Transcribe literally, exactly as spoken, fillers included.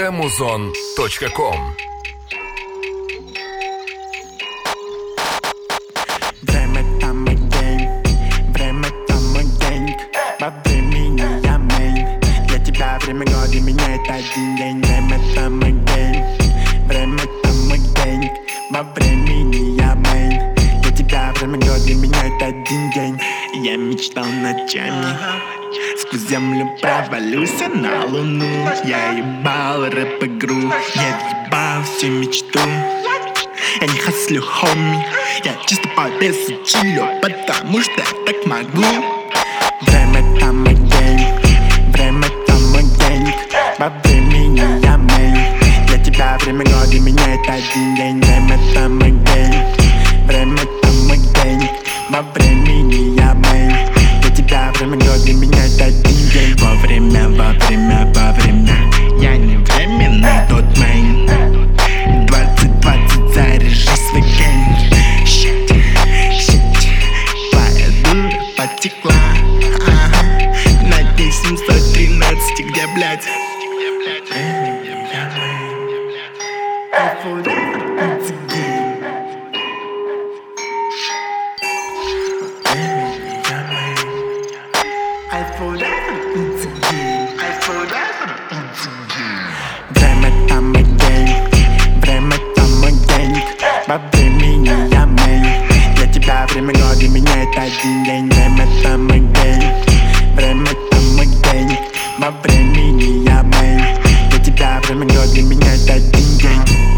музон точка ком. Время там и день, время там и денег. Во времени я мейн. Для тебя время года меняет один день. Время там и день, время там и денег. Во времени я мейн. Для тебя время года меняет один день. Я мечтал ночами, сквозь землю провалюсь на луну. Я ебал рэп-игру, я ебал всю мечту. Я не хаслю, хоми, я чисто по бесу чилю, потому что я так могу. Время там и день, время там и денег. Во времени я мейн. Для тебя время года меняет один день. Время там и день, время там и денег. Во времени я мейн. Для тебя время года меняет один день. Во время, во время, во время я не временный тот мейн. Двадцать двадцать заряжи свой гейм. Щит, щит, твоя дура потекла. Ага. На дне семьсот тринадцать, где, блядь? Время там и день, время там и денег. Во времени я мейн. Для тебя время года меняет один день. Время там и день, время там и денег. Во времени я мейн. Для тебя время года меняет один день.